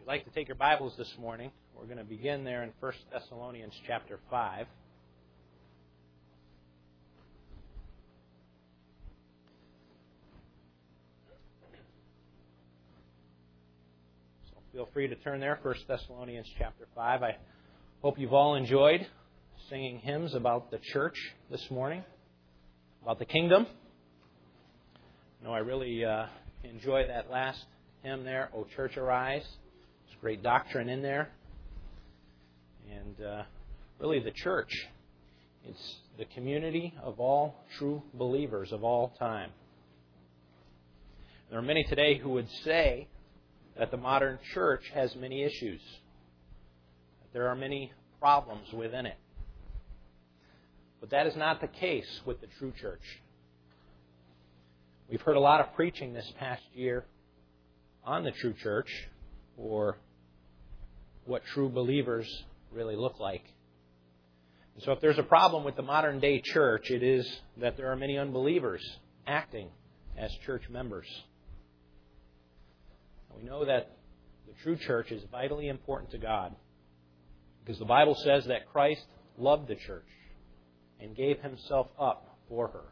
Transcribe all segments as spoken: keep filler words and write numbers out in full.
like to take your Bibles this morning, we're going to begin there in First Thessalonians chapter five. So feel free to turn there, First Thessalonians chapter five. I hope you've all enjoyed singing hymns about the church this morning, about the kingdom. You know, I really uh, enjoy that last hymn there, O Church Arise. There's great doctrine in there. And uh, really the church, it's the community of all true believers of all time. There are many today who would say that the modern church has many issues, that there are many problems within it. But that is not the case with the true church. We've heard a lot of preaching this past year on the true church, or what true believers really look like. And so if there's a problem with the modern day church, it is that there are many unbelievers acting as church members. We know that the true church is vitally important to God, because the Bible says that Christ loved the church and gave himself up for her.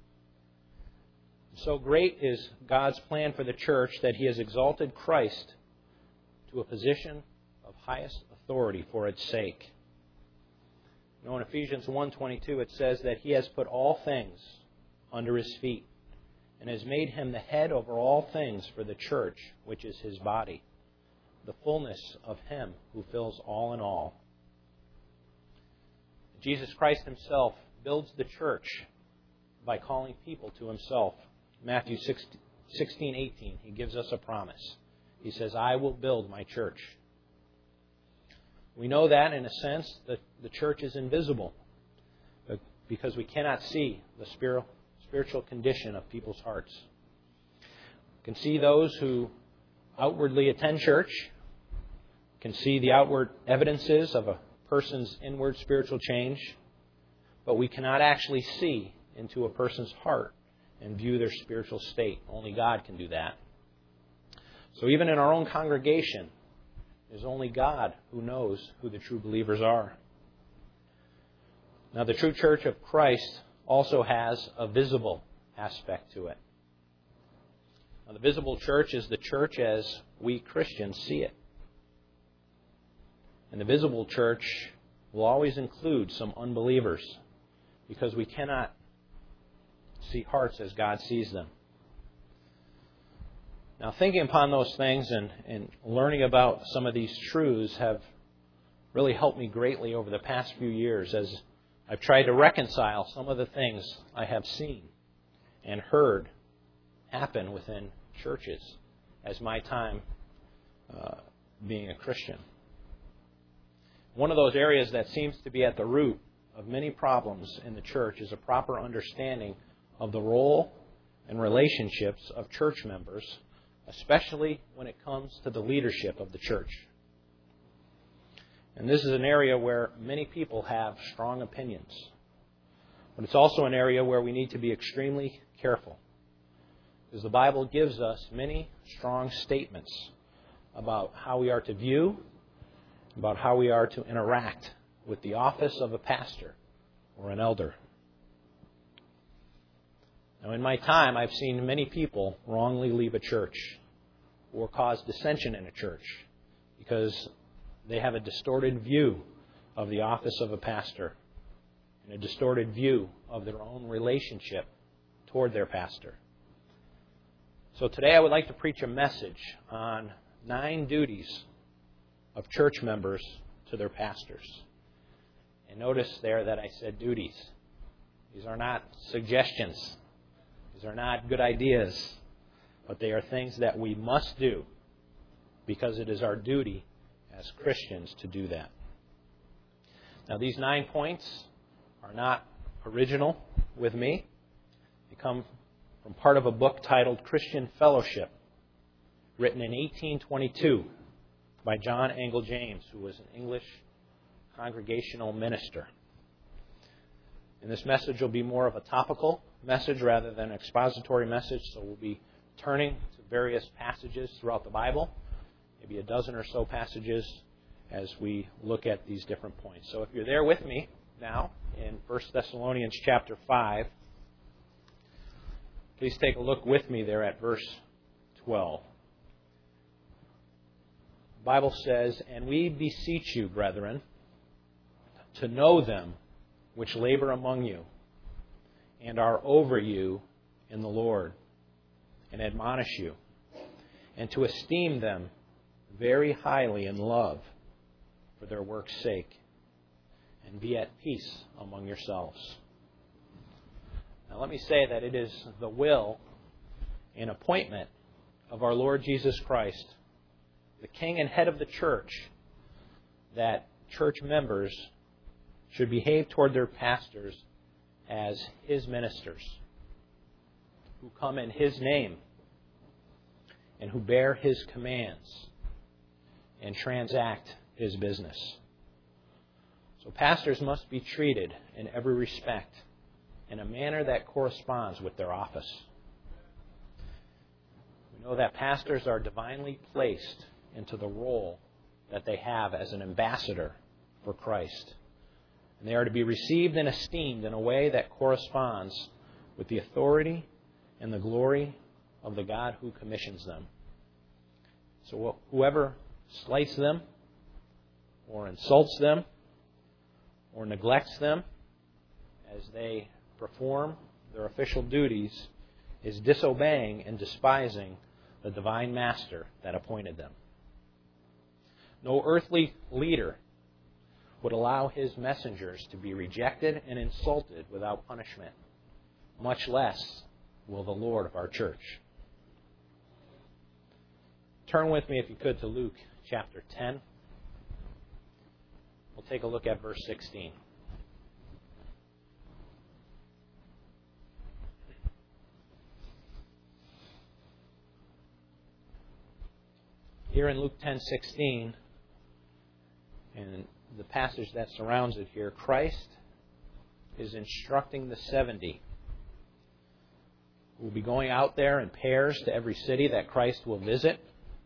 So great is God's plan for the church that He has exalted Christ to a position of highest authority for its sake. You know, in Ephesians one twenty-two it says that He has put all things under His feet and has made Him the head over all things for the church, which is His body, the fullness of Him who fills all in all. Jesus Christ Himself builds the church by calling people to Himself. Matthew sixteen eighteen, He gives us a promise. He says, I will build my church. We know that, in a sense, that the church is invisible, because we cannot see the spiritual condition of people's hearts. We can see those who outwardly attend church, can see the outward evidences of a person's inward spiritual change, but we cannot actually see into a person's heart and view their spiritual state. Only God can do that. So even in our own congregation, it is only God who knows who the true believers are. Now, the true church of Christ also has a visible aspect to it. Now, the visible church is the church as we Christians see it. And the visible church will always include some unbelievers, because we cannot see hearts as God sees them. Now, thinking upon those things and, and learning about some of these truths have really helped me greatly over the past few years as I've tried to reconcile some of the things I have seen and heard happen within churches as my time uh, being a Christian. One of those areas that seems to be at the root of many problems in the church is a proper understanding of the role and relationships of church members, especially when it comes to the leadership of the church. And this is an area where many people have strong opinions. But it's also an area where we need to be extremely careful, because the Bible gives us many strong statements about how we are to view, about how we are to interact with the office of a pastor or an elder. Now, in my time, I've seen many people wrongly leave a church or cause dissension in a church because they have a distorted view of the office of a pastor and a distorted view of their own relationship toward their pastor. So today I would like to preach a message on nine duties of church members to their pastors. And notice there that I said duties. These are not suggestions. These are not good ideas, but they are things that we must do because it is our duty as Christians to do that. Now, these nine points are not original with me. They come from part of a book titled Christian Fellowship, written in eighteen twenty-two by John Angell James, who was an English congregational minister. And this message will be more of a topical message rather than an expository message, so we'll be turning to various passages throughout the Bible maybe a dozen or so passages as we look at these different points. So if you're there with me now in First Thessalonians chapter five, please take a look with me there at verse twelve. The Bible says, "And we beseech you, brethren, to know them which labor among you, and are over you in the Lord, and admonish you, and to esteem them very highly in love for their work's sake, and be at peace among yourselves." Now let me say that it is the will and appointment of our Lord Jesus Christ, the King and head of the church, that church members should behave toward their pastors as His ministers, who come in His name and who bear His commands and transact His business. So pastors must be treated in every respect in a manner that corresponds with their office. We know that pastors are divinely placed into the role that they have as an ambassador for Christ. And they are to be received and esteemed in a way that corresponds with the authority and the glory of the God who commissions them. So whoever slights them, or insults them, or neglects them as they perform their official duties is disobeying and despising the divine master that appointed them. No earthly leader would allow his messengers to be rejected and insulted without punishment. Much less will the Lord of our church. Turn with me, if you could, to Luke chapter ten. We'll take a look at verse sixteen. Here in Luke ten sixteen, and the passage that surrounds it here, Christ is instructing the seventy who will be going out there in pairs to every city that Christ will visit.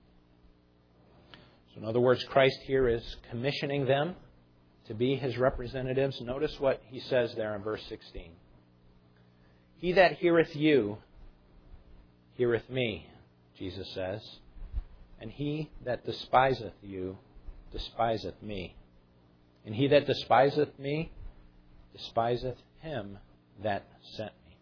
So in other words, Christ here is commissioning them to be His representatives. Notice what He says there in verse sixteen. "He that heareth you, heareth me," Jesus says. "And he that despiseth you, despiseth me. And he that despiseth me, despiseth him that sent me."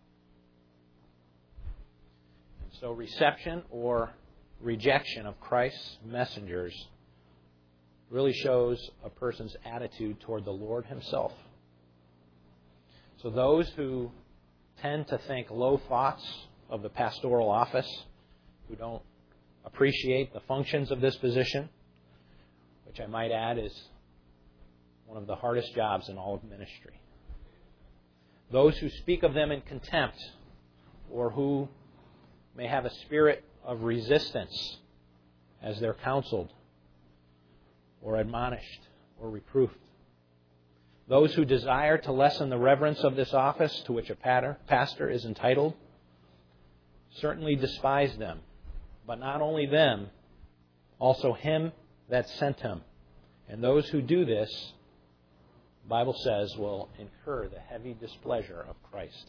And so reception or rejection of Christ's messengers really shows a person's attitude toward the Lord Himself. So those who tend to think low thoughts of the pastoral office, who don't appreciate the functions of this position, which I might add is one of the hardest jobs in all of ministry. Those who speak of them in contempt, or who may have a spirit of resistance as they're counseled, or admonished, or reproved. Those who desire to lessen the reverence of this office to which a pastor is entitled certainly despise them. But not only them, also Him that sent him. And those who do this, the Bible says, will incur the heavy displeasure of Christ.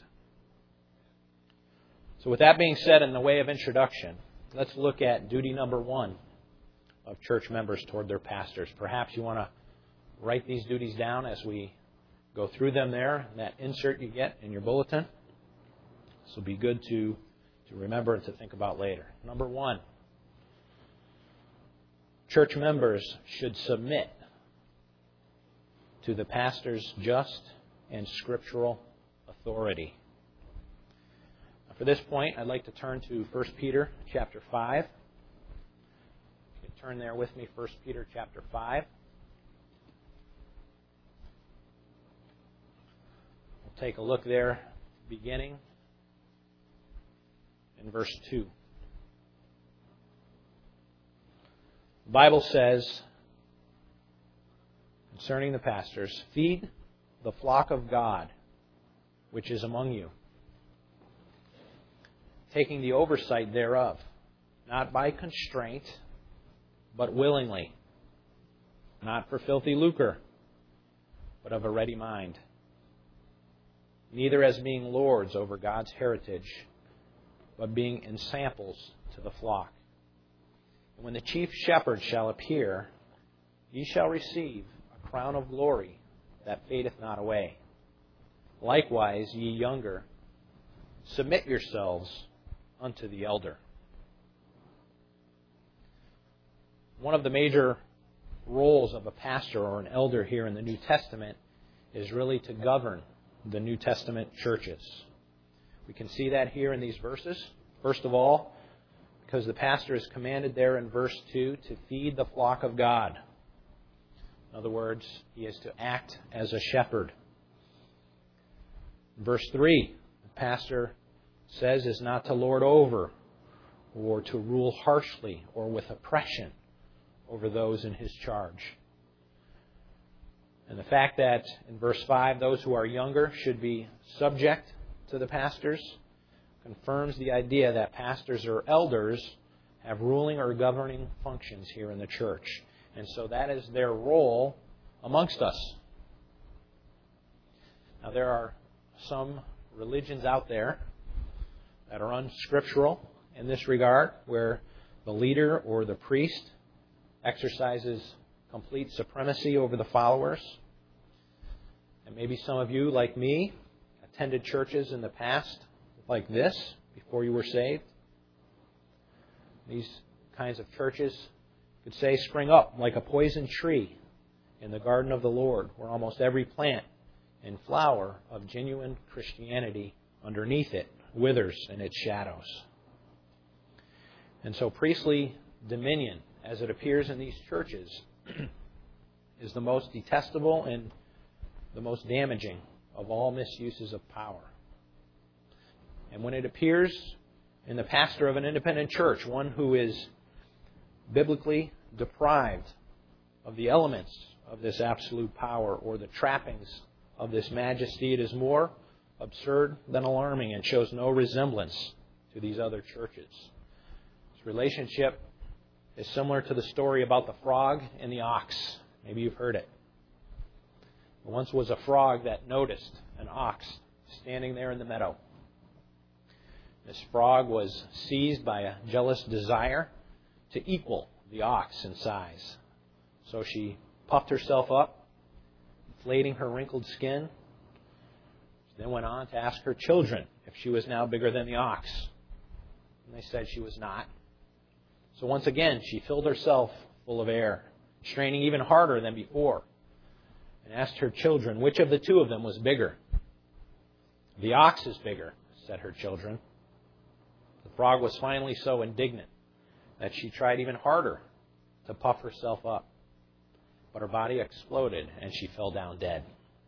So with that being said, in the way of introduction, let's look at duty number one of church members toward their pastors. Perhaps you want to write these duties down as we go through them there, in that insert you get in your bulletin. This will be good to, to remember and to think about later. Number one, church members should submit to the pastor's just and scriptural authority. Now, for this point, I'd like to turn to First Peter chapter five. You can turn there with me, First Peter chapter five. We'll take a look there, beginning in verse two. The Bible says, concerning the pastors, "Feed the flock of God, which is among you, taking the oversight thereof, not by constraint, but willingly, not for filthy lucre, but of a ready mind. Neither as being lords over God's heritage, but being ensamples to the flock. And when the chief shepherd shall appear, ye shall receive a crown of glory that fadeth not away. Likewise, ye younger, submit yourselves unto the elder. One of the major roles of a pastor or an elder here in the New Testament is really to govern the New Testament churches. We can see that here in these verses. First of all, because the pastor is commanded there in verse two to feed the flock of God. In other words, he is to act as a shepherd. Verse three, the pastor says is not to lord over or to rule harshly or with oppression over those in his charge. And the fact that in verse five, those who are younger should be subject to the pastors confirms the idea that pastors or elders have ruling or governing functions here in the church. And so that is their role amongst us. Now, there are some religions out there that are unscriptural in this regard, where the leader or the priest exercises complete supremacy over the followers. And maybe some of you, like me, attended churches in the past like this before you were saved. These kinds of churches, you could say, spring up like a poison tree in the garden of the Lord, where almost every plant and flower of genuine Christianity underneath it withers in its shadows. And so priestly dominion, as it appears in these churches, is the most detestable and the most damaging of all misuses of power. And when it appears in the pastor of an independent church, one who is biblically deprived of the elements of this absolute power or the trappings of this majesty, it is more absurd than alarming and shows no resemblance to these other churches. This relationship is similar to the story about the frog and the ox. Maybe you've heard it. There once was a frog that noticed an ox standing there in the meadow. This frog was seized by a jealous desire to equal the ox in size. So she puffed herself up, inflating her wrinkled skin. She then went on to ask her children if she was now bigger than the ox. And they said she was not. So once again, she filled herself full of air, straining even harder than before, and asked her children which of the two of them was bigger. The ox is bigger, said her children. The frog was finally so indignant that she tried even harder to puff herself up. But her body exploded and she fell down dead.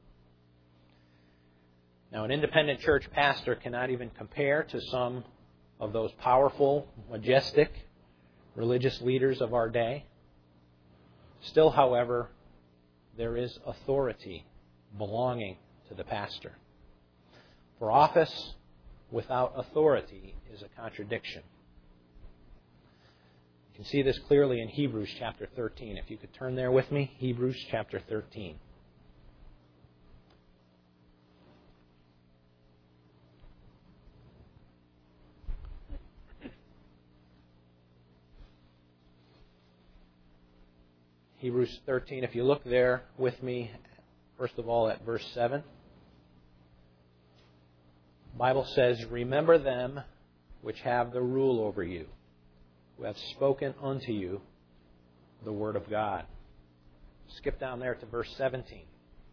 Now, an independent church pastor cannot even compare to some of those powerful, majestic religious leaders of our day. Still, however, there is authority belonging to the pastor. For office without authority is a contradiction. You can see this clearly in Hebrews chapter thirteen. If you could turn there with me, Hebrews chapter thirteen. Hebrews thirteen, if you look there with me, first of all at verse seven. The Bible says, "Remember them which have the rule over you, who have spoken unto you the word of God." Skip down there to verse seventeen.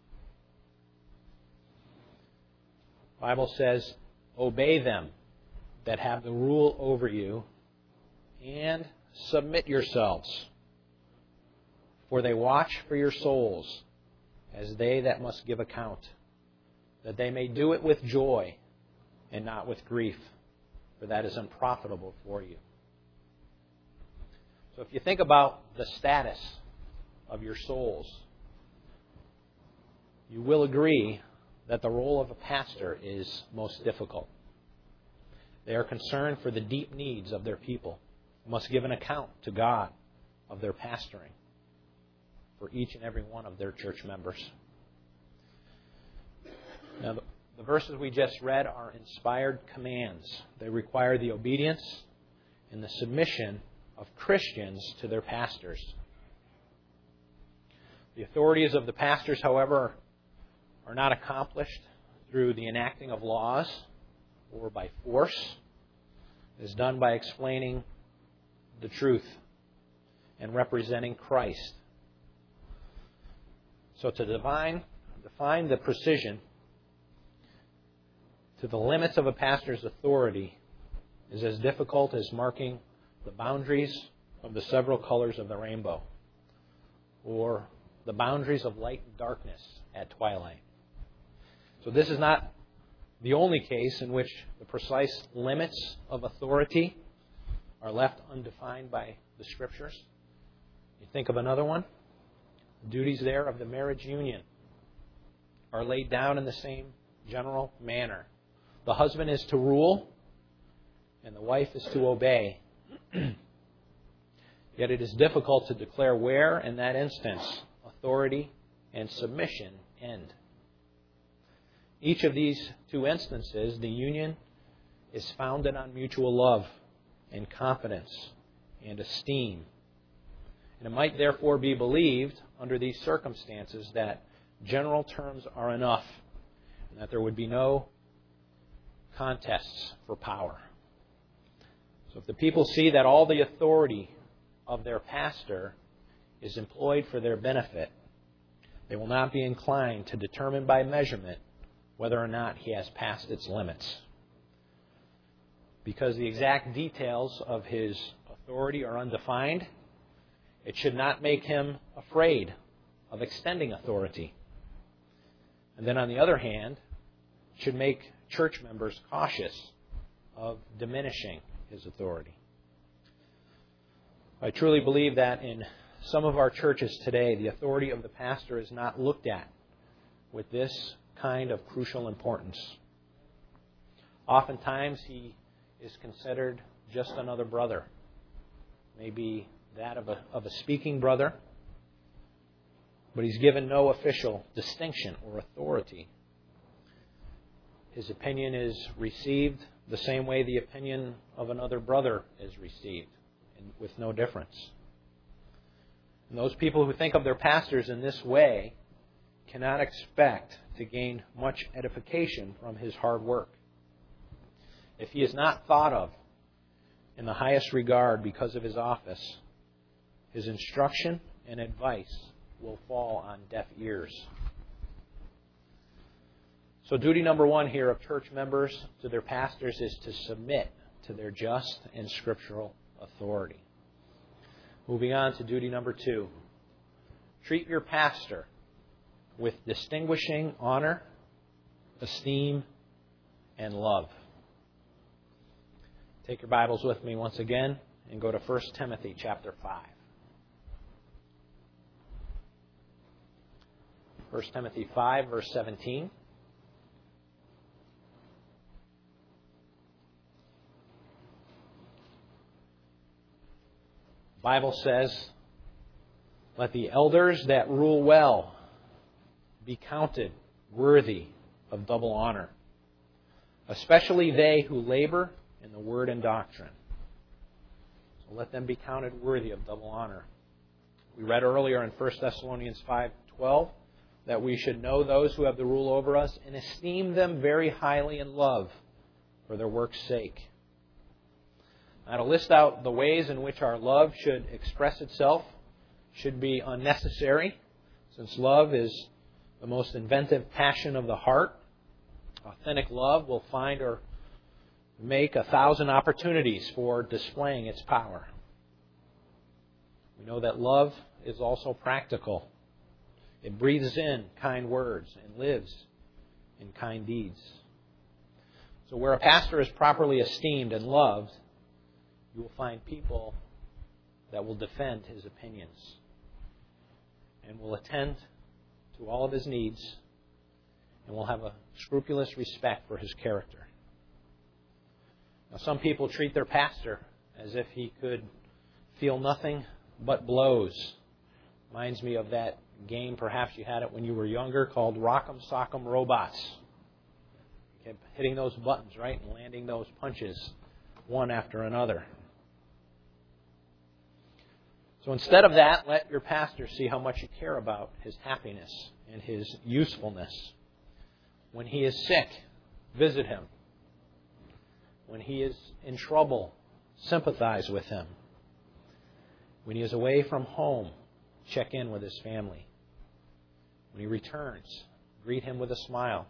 The Bible says, "Obey them that have the rule over you, and submit yourselves. For they watch for your souls, as they that must give account, that they may do it with joy, and not with grief, for that is unprofitable for you." So if you think about the status of your souls, you will agree that the role of a pastor is most difficult. They are concerned for the deep needs of their people, must give an account to God of their pastoring for each and every one of their church members. Now, the, the verses we just read are inspired commands. They require the obedience and the submission of Christians to their pastors. The authorities of the pastors, however, are not accomplished through the enacting of laws or by force. It is done by explaining the truth and representing Christ. So to define, define the precision to the limits of a pastor's authority is as difficult as marking the boundaries of the several colors of the rainbow, or the boundaries of light and darkness at twilight. So this is not the only case in which the precise limits of authority are left undefined by the Scriptures. You think of another one. The duties there of the marriage union are laid down in the same general manner. The husband is to rule, and the wife is to obey. Yet it is difficult to declare where, in that instance, authority and submission end. Each of these two instances, the union is founded on mutual love and confidence and esteem. And it might therefore be believed under these circumstances that general terms are enough and that there would be no contests for power. So if the people see that all the authority of their pastor is employed for their benefit, they will not be inclined to determine by measurement whether or not he has passed its limits. Because the exact details of his authority are undefined, it should not make him afraid of extending authority. And then on the other hand, it should make church members cautious of diminishing his authority. I truly believe that in some of our churches today, the authority of the pastor is not looked at with this kind of crucial importance. Oftentimes he is considered just another brother, maybe that of a, of a speaking brother, but he's given no official distinction or authority. His opinion is received the same way the opinion of another brother is received, and with no difference. And those people who think of their pastors in this way cannot expect to gain much edification from his hard work. If he is not thought of in the highest regard because of his office, his instruction and advice will fall on deaf ears. So duty number one here of church members to their pastors is to submit to their just and scriptural authority. Moving on to duty number two. Treat your pastor with distinguishing honor, esteem, and love. Take your Bibles with me once again and go to First Timothy chapter five. First Timothy five, verse seventeen. The Bible says, "Let the elders that rule well be counted worthy of double honor, especially they who labor in the word and doctrine." So let them be counted worthy of double honor. We read earlier in First Thessalonians five twelve that we should know those who have the rule over us and esteem them very highly in love for their work's sake. Now, to list out the ways in which our love should express itself should be unnecessary, since love is the most inventive passion of the heart. Authentic love will find or make a thousand opportunities for displaying its power. We know that love is also practical. It breathes in kind words and lives in kind deeds. So where a pastor is properly esteemed and loved, you will find people that will defend his opinions and will attend to all of his needs and will have a scrupulous respect for his character. Now, some people treat their pastor as if he could feel nothing but blows. Reminds me of that game, perhaps you had it when you were younger, called Rock'em Sock'em Robots. You kept hitting those buttons, right, and landing those punches one after another. So instead of that, let your pastor see how much you care about his happiness and his usefulness. When he is sick, visit him. When he is in trouble, sympathize with him. When he is away from home, check in with his family. When he returns, greet him with a smile.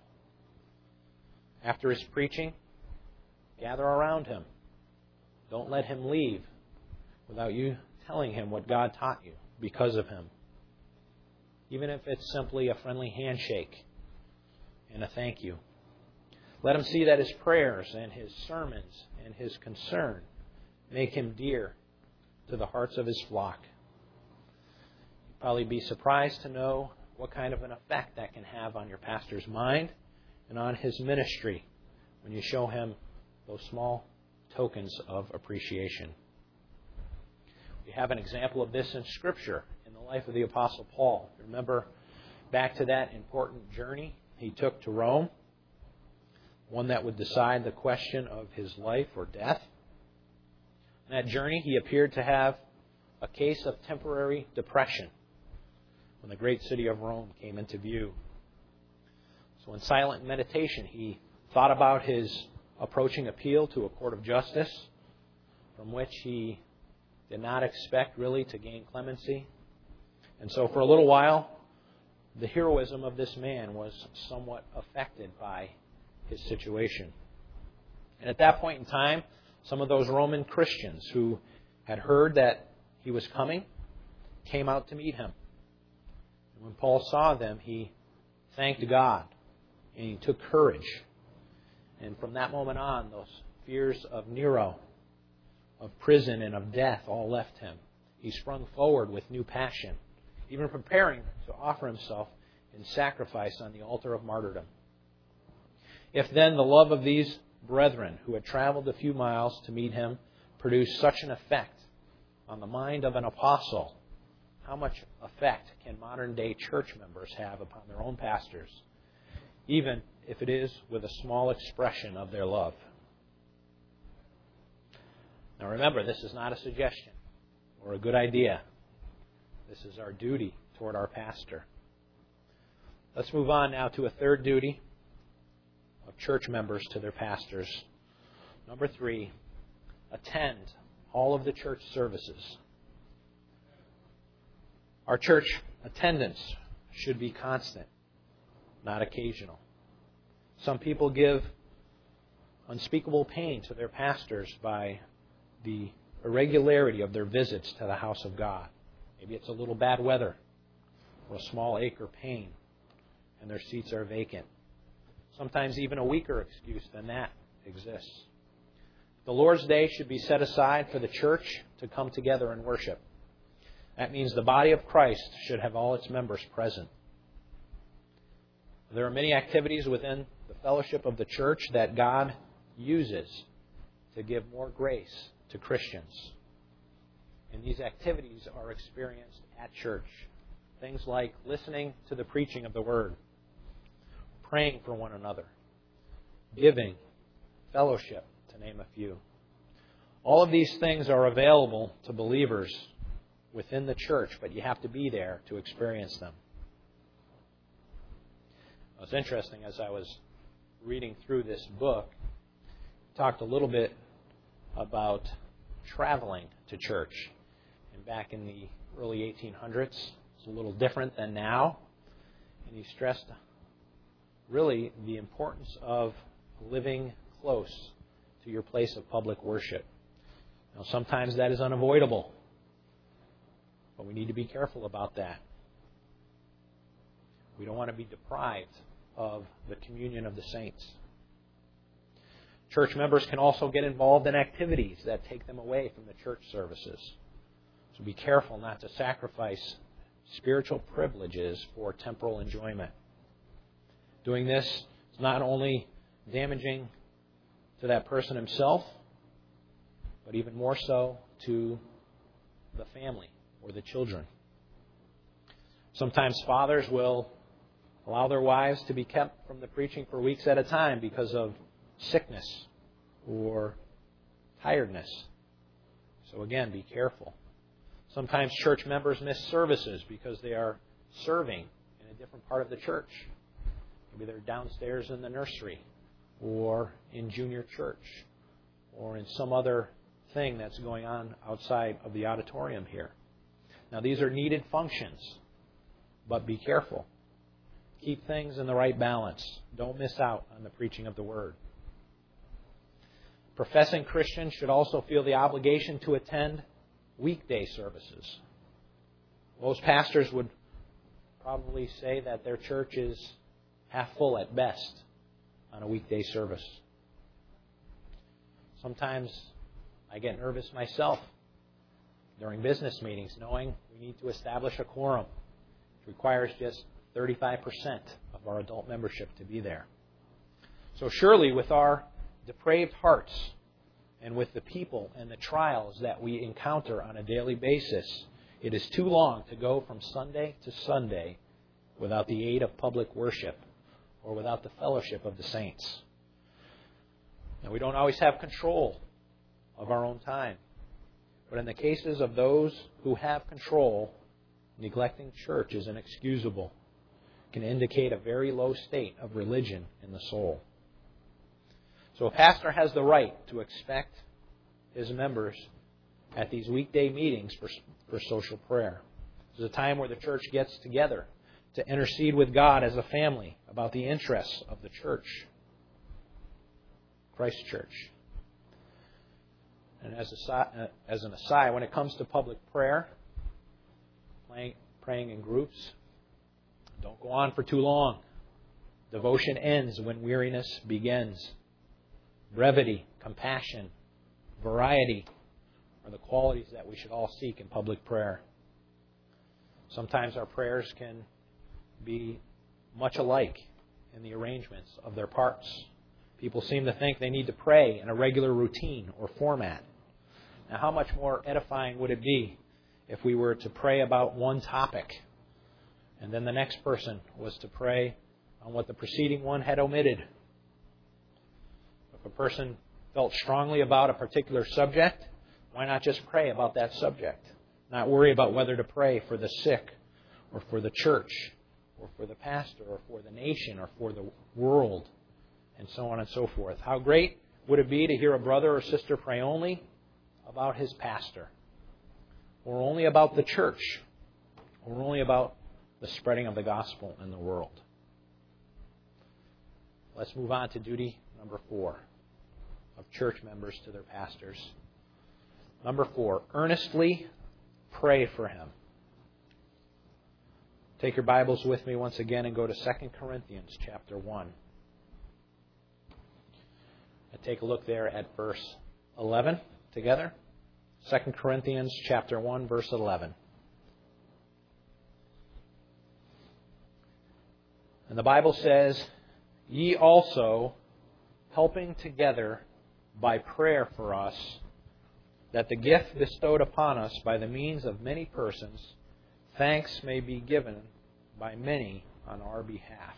After his preaching, gather around him. Don't let him leave without you telling him what God taught you because of him. Even if it's simply a friendly handshake and a thank you. Let him see that his prayers and his sermons and his concern make him dear to the hearts of his flock. You'll probably be surprised to know what kind of an effect that can have on your pastor's mind and on his ministry when you show him those small tokens of appreciation. We have an example of this in Scripture in the life of the Apostle Paul. Remember back to that important journey he took to Rome, one that would decide the question of his life or death. On that journey, he appeared to have a case of temporary depression when the great city of Rome came into view. So in silent meditation, he thought about his approaching appeal to a court of justice, from which he did not expect really to gain clemency. And so for a little while, the heroism of this man was somewhat affected by his situation. And at that point in time, some of those Roman Christians who had heard that he was coming came out to meet him. And when Paul saw them, he thanked God and he took courage. And from that moment on, those fears of Nero, of prison and of death all left him. He sprung forward with new passion, even preparing to offer himself in sacrifice on the altar of martyrdom. If then the love of these brethren who had traveled a few miles to meet him produced such an effect on the mind of an apostle, how much effect can modern day church members have upon their own pastors, even if it is with a small expression of their love? Now remember, this is not a suggestion or a good idea. This is our duty toward our pastor. Let's move on now to a third duty of church members to their pastors. Number three, attend all of the church services. Our church attendance should be constant, not occasional. Some people give unspeakable pain to their pastors by the irregularity of their visits to the house of God. Maybe it's a little bad weather or a small ache or pain, and their seats are vacant. Sometimes even a weaker excuse than that exists. The Lord's Day should be set aside for the church to come together and worship. That means the body of Christ should have all its members present. There are many activities within the fellowship of the church that God uses to give more grace to Christians. And these activities are experienced at church. Things like listening to the preaching of the Word, praying for one another, giving, fellowship, to name a few. All of these things are available to believers within the church, but you have to be there to experience them. It was interesting as I was reading through this book, talked a little bit about traveling to church. And back in the early eighteen hundreds, it's a little different than now. And he stressed really the importance of living close to your place of public worship. Now, sometimes that is unavoidable, but we need to be careful about that. We don't want to be deprived of the communion of the saints. Church members can also get involved in activities that take them away from the church services. So be careful not to sacrifice spiritual privileges for temporal enjoyment. Doing this is not only damaging to that person himself, but even more so to the family or the children. Sometimes fathers will allow their wives to be kept from the preaching for weeks at a time because of sickness or tiredness. So again, be careful. Sometimes church members miss services because they are serving in a different part of the church. Maybe they're downstairs in the nursery or in junior church or in some other thing that's going on outside of the auditorium here. Now, these are needed functions, but be careful. Keep things in the right balance. Don't miss out on the preaching of the Word. Professing Christians should also feel the obligation to attend weekday services. Most pastors would probably say that their church is half full at best on a weekday service. Sometimes I get nervous myself during business meetings, knowing we need to establish a quorum. It requires just thirty-five percent of our adult membership to be there. So surely with our depraved hearts and with the people and the trials that we encounter on a daily basis, it is too long to go from Sunday to Sunday without the aid of public worship or without the fellowship of the saints. Now, we don't always have control of our own time. But in the cases of those who have control, neglecting church is inexcusable. It can indicate a very low state of religion in the soul. So a pastor has the right to expect his members at these weekday meetings for, for social prayer. It's a time where the church gets together to intercede with God as a family about the interests of the church, Christ Church. And as, a, as an aside, when it comes to public prayer, praying, praying in groups, don't go on for too long. Devotion ends when weariness begins. Brevity, compassion, variety are the qualities that we should all seek in public prayer. Sometimes our prayers can be much alike in the arrangements of their parts. People seem to think they need to pray in a regular routine or format. Now, how much more edifying would it be if we were to pray about one topic and then the next person was to pray on what the preceding one had omitted? If a person felt strongly about a particular subject, why not just pray about that subject? Not worry about whether to pray for the sick or for the church or for the pastor or for the nation or for the world and so on and so forth. How great would it be to hear a brother or sister pray only about his pastor, or only about the church, or only about the spreading of the gospel in the world? Let's move on to duty number four of church members to their pastors. Number four, earnestly pray for him. Take your Bibles with me once again and go to Second Corinthians chapter one. And take a look there at verse eleven together. Second Corinthians chapter one, verse eleven. And the Bible says, "Ye also, helping together by prayer for us, that the gift bestowed upon us by the means of many persons, thanks may be given by many on our behalf."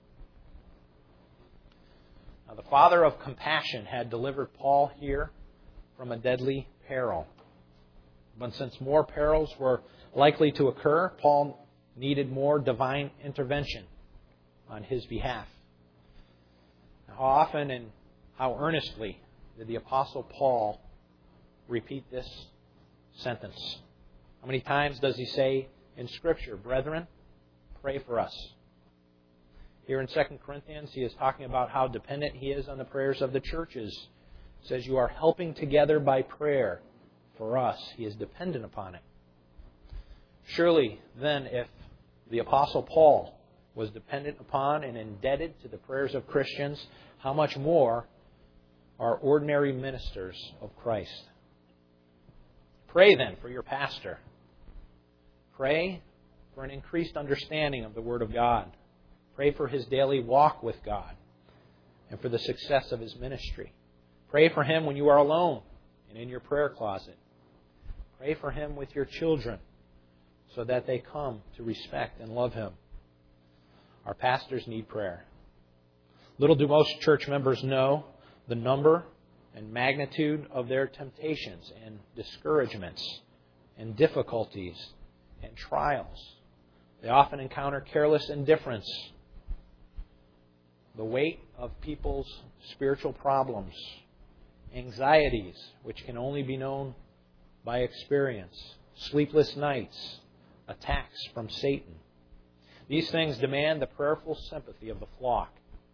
Now, the Father of compassion had delivered Paul here from a deadly peril. But since more perils were likely to occur, Paul needed more divine intervention on his behalf. Now, how often and how earnestly did the Apostle Paul repeat this sentence? How many times does he say in Scripture, "Brethren, pray for us"? Here in Second Corinthians, he is talking about how dependent he is on the prayers of the churches. It says, "You are helping together by prayer for us." He is dependent upon it. Surely, then, if the Apostle Paul was dependent upon and indebted to the prayers of Christians, how much more are ordinary ministers of Christ? Pray then for your pastor. Pray for an increased understanding of the Word of God. Pray for his daily walk with God and for the success of his ministry. Pray for him when you are alone and in your prayer closet. Pray for him with your children so that they come to respect and love Him. Our pastors need prayer. Little do most church members know the number and magnitude of their temptations and discouragements and difficulties and trials. They often encounter careless indifference, the weight of people's spiritual problems, anxieties, which can only be known by experience, sleepless nights, attacks from Satan. These things demand the prayerful sympathy of the flock.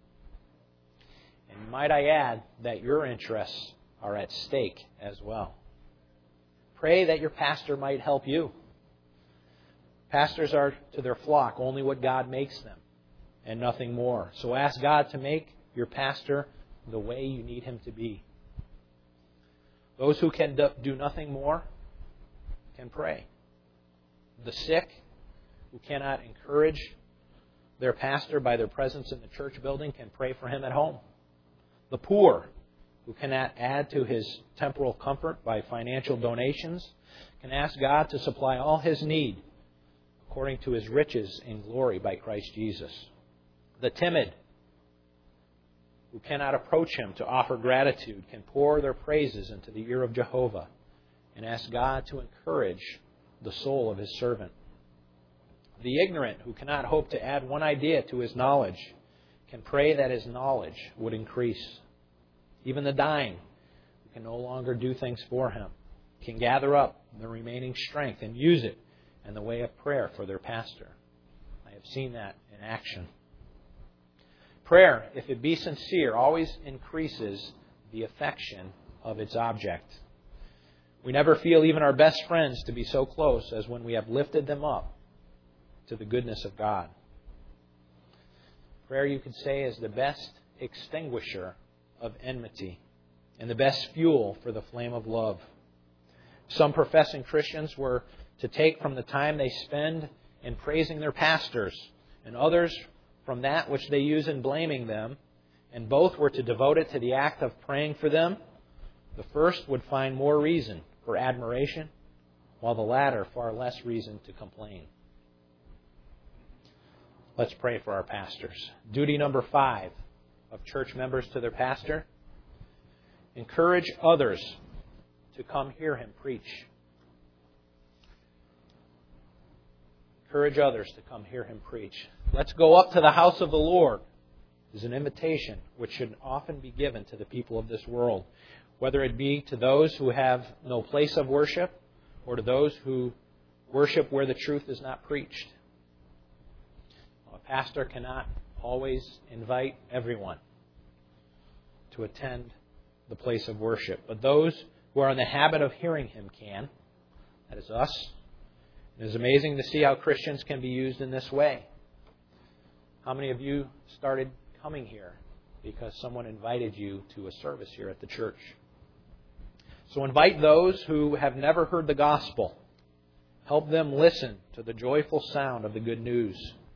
And might I add that your interests are at stake as well. Pray that your pastor might help you. Pastors are to their flock only what God makes them and nothing more. So ask God to make your pastor the way you need him to be. Those who can do nothing more can pray. The sick who cannot encourage their pastor by their presence in the church building can pray for him at home. The poor who cannot add to his temporal comfort by financial donations can ask God to supply all his need according to his riches in glory by Christ Jesus. The timid who cannot approach him to offer gratitude can pour their praises into the ear of Jehovah and ask God to encourage the soul of his servant. The ignorant who cannot hope to add one idea to his knowledge can pray that his knowledge would increase. Even the dying who can no longer do things for him can gather up the remaining strength and use it in the way of prayer for their pastor. I have seen that in action. Prayer, if it be sincere, always increases the affection of its object. We never feel even our best friends to be so close as when we have lifted them up to the goodness of God. Prayer, you could say, is the best extinguisher of enmity and the best fuel for the flame of love. Some professing Christians were to take from the time they spend in praising their pastors, and others from that which they use in blaming them, and both were to devote it to the act of praying for them. The first would find more reason for admiration, while the latter far less reason to complain. Let's pray for our pastors. Duty number five of church members to their pastor: encourage others to come hear him preach. Encourage others to come hear him preach. Let's go up to the house of the Lord is an invitation which should often be given to the people of this world, whether it be to those who have no place of worship or to those who worship where the truth is not preached. A pastor cannot always invite everyone to attend the place of worship, but those who are in the habit of hearing him can. That is us. It is amazing to see how Christians can be used in this way. How many of you started coming here because someone invited you to a service here at the church? So invite those who have never heard the gospel. Help them listen to the joyful sound of the good news.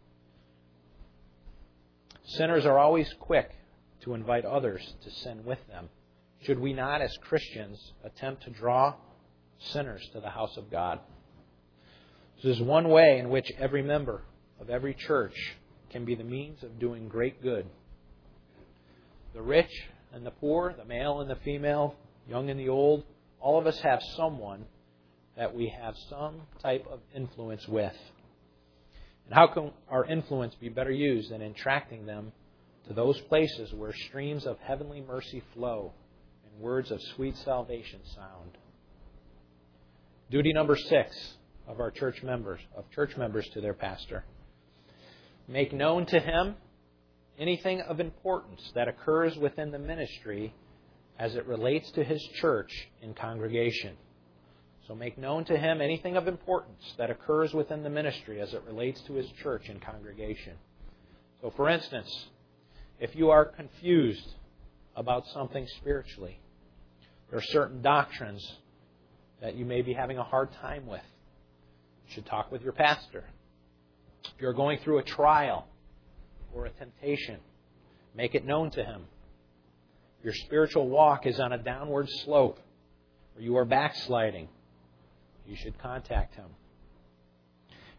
Sinners are always quick to invite others to sin with them. Should we not, as Christians, attempt to draw sinners to the house of God? This is one way in which every member of every church can be the means of doing great good. The rich and the poor, the male and the female, young and the old, all of us have someone that we have some type of influence with. And how can our influence be better used than in attracting them to those places where streams of heavenly mercy flow and words of sweet salvation sound? Duty number six of our church members, of church members to their pastor: make known to him anything of importance that occurs within the ministry as it relates to his church and congregation. So make known to him anything of importance that occurs within the ministry as it relates to his church and congregation. So for instance, if you are confused about something spiritually, there are certain doctrines that you may be having a hard time with, you should talk with your pastor. If you're going through a trial or a temptation, make it known to him. If your spiritual walk is on a downward slope or you are backsliding, you should contact him.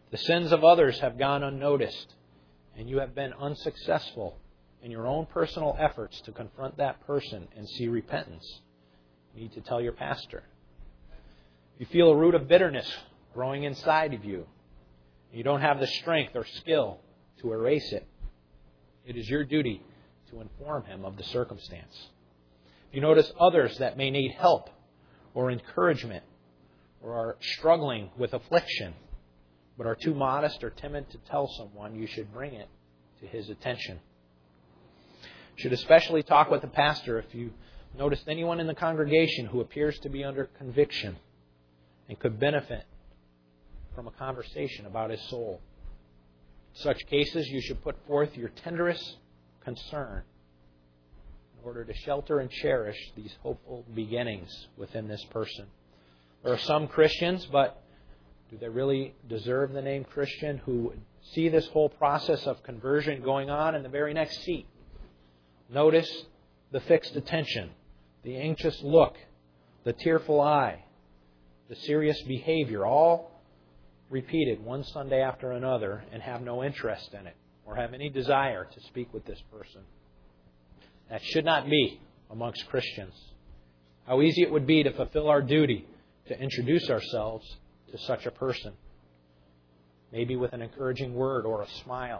The sins of others have gone unnoticed, and you have been unsuccessful in your own personal efforts to confront that person and see repentance, you need to tell your pastor. If you feel a root of bitterness growing inside of you, and you don't have the strength or skill to erase it, it is your duty to inform him of the circumstance. If you notice others that may need help or encouragement or are struggling with affliction, but are too modest or timid to tell someone, you should bring it to his attention. You should especially talk with the pastor if you noticed anyone in the congregation who appears to be under conviction and could benefit from a conversation about his soul. In such cases, you should put forth your tenderest concern in order to shelter and cherish these hopeful beginnings within this person. There are some Christians, but do they really deserve the name Christian, who see this whole process of conversion going on in the very next seat? Notice the fixed attention, the anxious look, the tearful eye, the serious behavior, all repeated one Sunday after another, and have no interest in it or have any desire to speak with this person. That should not be amongst Christians. How easy it would be to fulfill our duty to introduce ourselves to such a person, maybe with an encouraging word or a smile,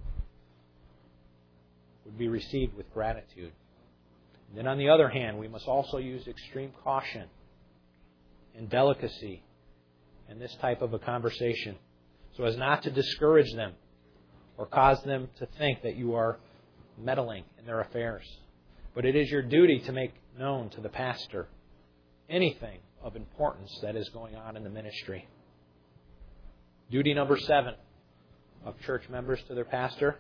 would be received with gratitude. And then on the other hand, we must also use extreme caution and delicacy in this type of a conversation, so as not to discourage them or cause them to think that you are meddling in their affairs. But it is your duty to make known to the pastor anything of importance that is going on in the ministry. Duty number seven of church members to their pastor: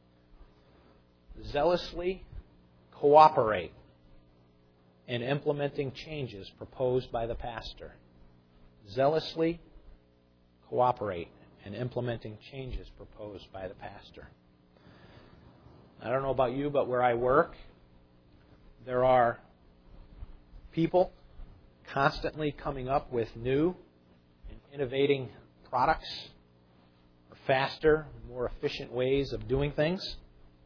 zealously cooperate in implementing changes proposed by the pastor. Zealously cooperate in implementing changes proposed by the pastor. I don't know about you, but where I work, there are people constantly coming up with new and innovating products, or faster, more efficient ways of doing things.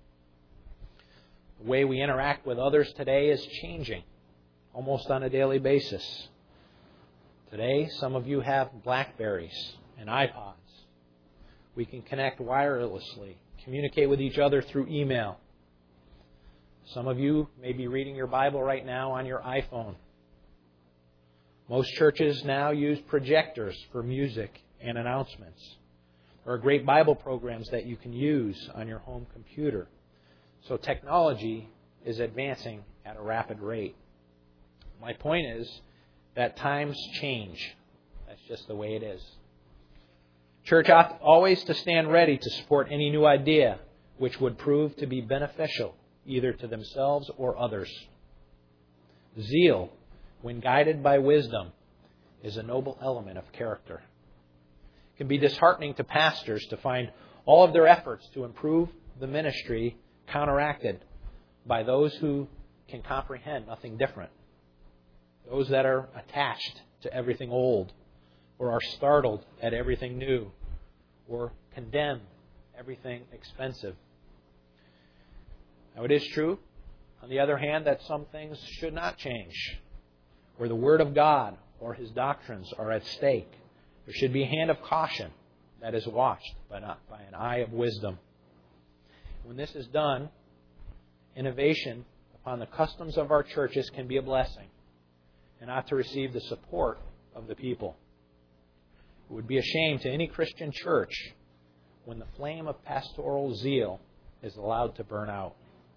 The way we interact with others today is changing almost on a daily basis. Today, some of you have BlackBerries and iPods. We can connect wirelessly, communicate with each other through email. Some of you may be reading your Bible right now on your iPhone. Most churches now use projectors for music and announcements. There are great Bible programs that you can use on your home computer. So technology is advancing at a rapid rate. My point is that times change. That's just the way it is. Church ought always to stand ready to support any new idea which would prove to be beneficial either to themselves or others. Zeal, when guided by wisdom, is a noble element of character. It can be disheartening to pastors to find all of their efforts to improve the ministry counteracted by those who can comprehend nothing different. Those that are attached to everything old, or are startled at everything new, or condemn everything expensive. Now, it is true, on the other hand, that some things should not change. Where the Word of God or His doctrines are at stake, there should be a hand of caution that is watched by, not, by an eye of wisdom. When this is done, innovation upon the customs of our churches can be a blessing, and ought to receive the support of the people. It would be a shame to any Christian church when the flame of pastoral zeal is allowed to burn out.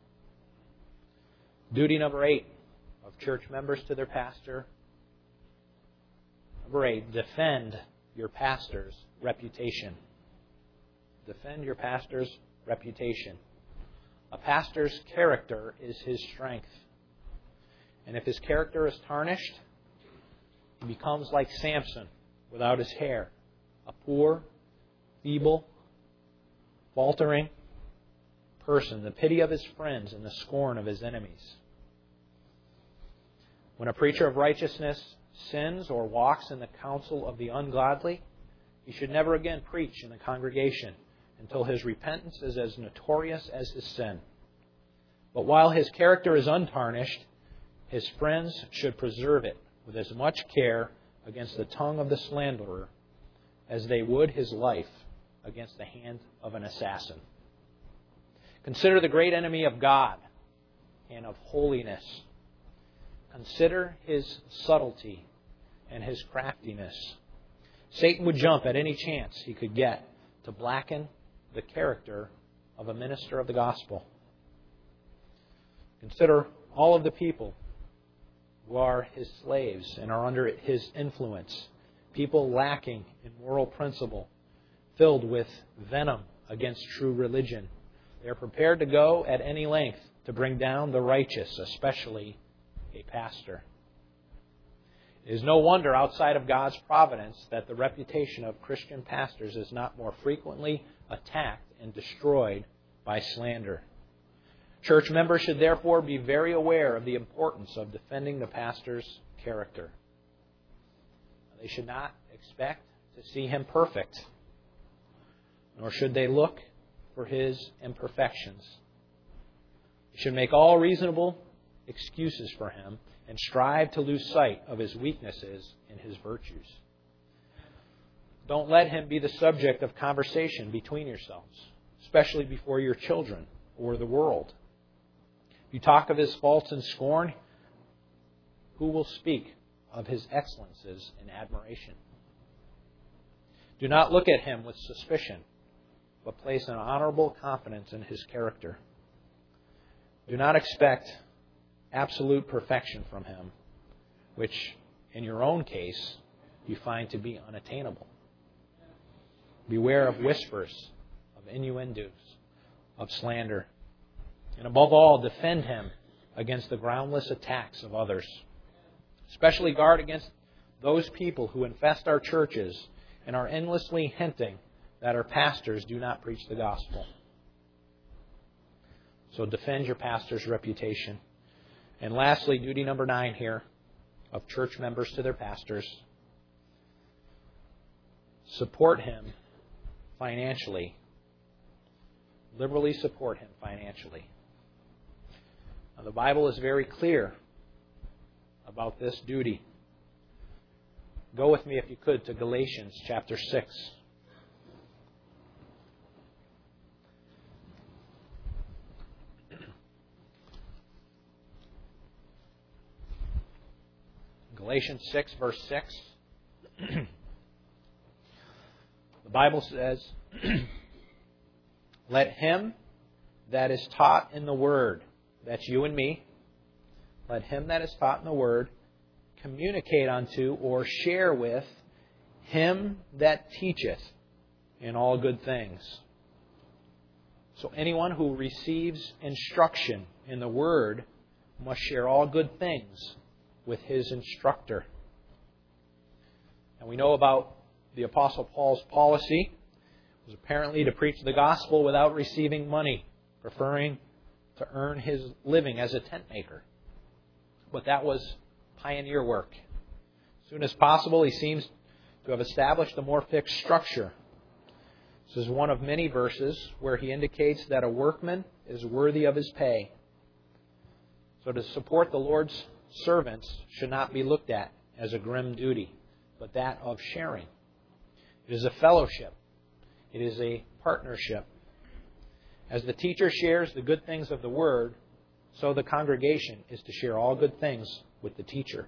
Duty number eight of church members to their pastor. Number eight, defend your pastor's reputation. Defend your pastor's reputation. A pastor's character is his strength. And if his character is tarnished, he becomes like Samson without his hair, a poor, feeble, faltering person, the pity of his friends and the scorn of his enemies. When a preacher of righteousness sins or walks in the counsel of the ungodly, he should never again preach in the congregation until his repentance is as notorious as his sin. But while his character is untarnished, his friends should preserve it with as much care against the tongue of the slanderer as they would his life against the hand of an assassin. Consider the great enemy of God and of holiness. Consider his subtlety and his craftiness. Satan would jump at any chance he could get to blacken the character of a minister of the gospel. Consider all of the people who are his slaves and are under his influence. People lacking in moral principle, filled with venom against true religion. They are prepared to go at any length to bring down the righteous, especially a pastor. It is no wonder outside of God's providence that the reputation of Christian pastors is not more frequently attacked and destroyed by slander. Church members should therefore be very aware of the importance of defending the pastor's character. They should not expect to see him perfect, nor should they look for his imperfections. They should make all reasonable excuses for him and strive to lose sight of his weaknesses and his virtues. Don't let him be the subject of conversation between yourselves, especially before your children or the world. If you talk of his faults in scorn, who will speak of his excellences in admiration? Do not look at him with suspicion, but place an honorable confidence in his character. Do not expect absolute perfection from him, which in your own case you find to be unattainable. Beware of whispers, of innuendos, of slander. And above all, defend him against the groundless attacks of others. Especially guard against those people who infest our churches and are endlessly hinting that our pastors do not preach the gospel. So defend your pastor's reputation. And lastly, duty number nine here of church members to their pastors. Support him financially. Liberally support him financially. Now, the Bible is very clear about this duty. Go with me, if you could, to Galatians chapter six. Galatians six, verse six. The Bible says, let him that is taught in the word, that's you and me, let him that is taught in the word communicate unto or share with him that teacheth in all good things. So anyone who receives instruction in the word must share all good things with his instructor. And we know about the Apostle Paul's policy. It was apparently to preach the gospel without receiving money, preferring to earn his living as a tent maker. But that was pioneer work. As soon as possible, he seems to have established a more fixed structure. This is one of many verses where he indicates that a workman is worthy of his pay. So to support the Lord's servants should not be looked at as a grim duty, but that of sharing. It is a fellowship. It is a partnership. As the teacher shares the good things of the Word, so the congregation is to share all good things with the teacher.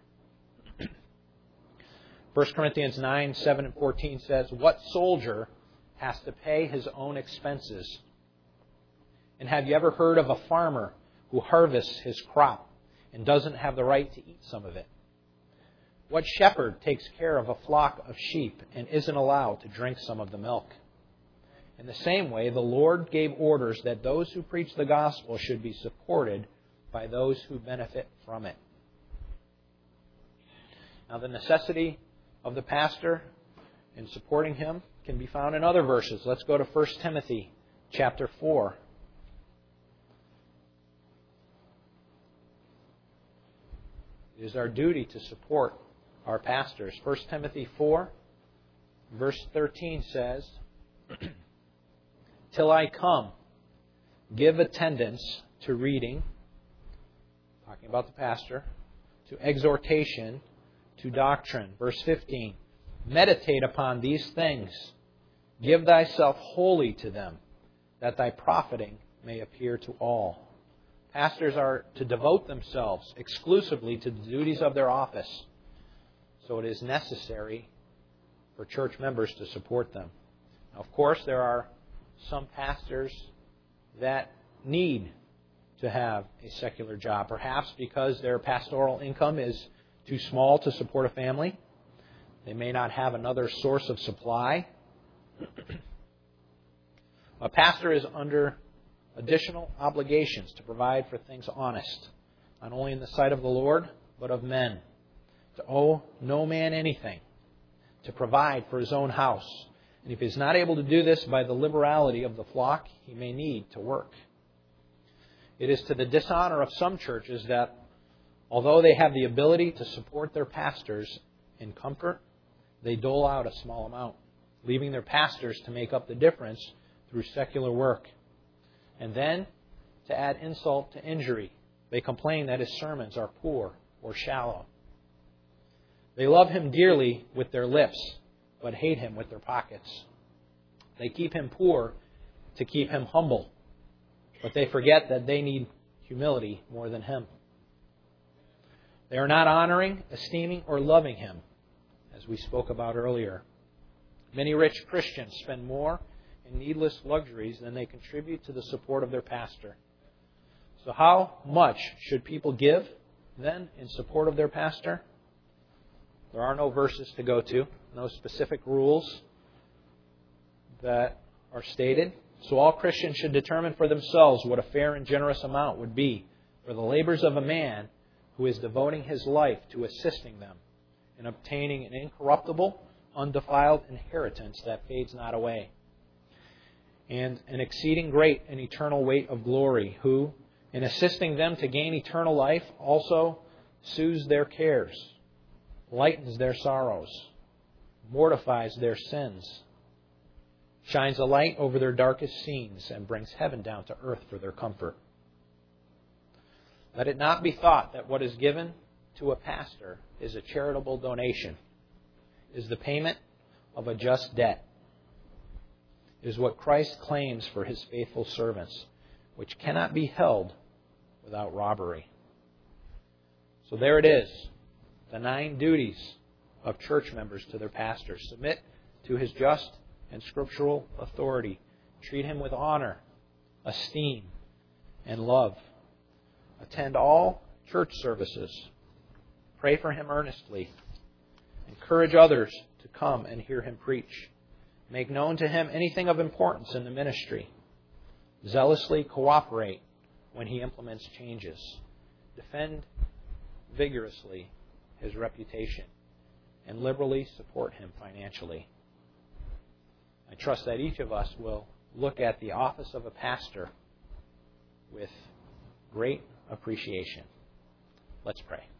First Corinthians nine, seven and fourteen says, what soldier has to pay his own expenses? And have you ever heard of a farmer who harvests his crop and doesn't have the right to eat some of it? What shepherd takes care of a flock of sheep and isn't allowed to drink some of the milk? In the same way, the Lord gave orders that those who preach the gospel should be supported by those who benefit from it. Now, the necessity of the pastor in supporting him can be found in other verses. Let's go to First Timothy chapter four. It is our duty to support our pastors. First Timothy four, Verse thirteen says, "Till I come, give attendance to reading," talking about the pastor, "to exhortation, to doctrine." Verse fifteen, "Meditate upon these things. Give thyself wholly to them, that thy profiting may appear to all." Pastors are to devote themselves exclusively to the duties of their office. So it is necessary for church members to support them. Now, of course, there are some pastors that need to have a secular job, perhaps because their pastoral income is too small to support a family. They may not have another source of supply. A pastor is under additional obligations to provide for things honest, not only in the sight of the Lord, but of men. To owe no man anything, to provide for his own house. And if he's not able to do this by the liberality of the flock, he may need to work. It is to the dishonor of some churches that, although they have the ability to support their pastors in comfort, they dole out a small amount, leaving their pastors to make up the difference through secular work. And then, to add insult to injury, they complain that his sermons are poor or shallow. They love him dearly with their lips, but hate him with their pockets. They keep him poor to keep him humble, but they forget that they need humility more than him. They are not honoring, esteeming, or loving him, as we spoke about earlier. Many rich Christians spend more in needless luxuries than they contribute to the support of their pastor. So how much should people give, then, in support of their pastor? There are no verses to go to, no specific rules that are stated. So all Christians should determine for themselves what a fair and generous amount would be for the labors of a man who is devoting his life to assisting them in obtaining an incorruptible, undefiled inheritance that fades not away, and an exceeding great and eternal weight of glory, who, in assisting them to gain eternal life, also soothes their cares, lightens their sorrows, mortifies their sins, shines a light over their darkest scenes, and brings heaven down to earth for their comfort. Let it not be thought that what is given to a pastor is a charitable donation, is the payment of a just debt. It is what Christ claims for his faithful servants, which cannot be held without robbery. So there it is, the nine duties of church members to their pastors. Submit to his just and scriptural authority. Treat him with honor, esteem, and love. Attend all church services. Pray for him earnestly. Encourage others to come and hear him preach. Make known to him anything of importance in the ministry. Zealously cooperate when he implements changes. Defend vigorously his reputation, and liberally support him financially. I trust that each of us will look at the office of a pastor with great appreciation. Let's pray.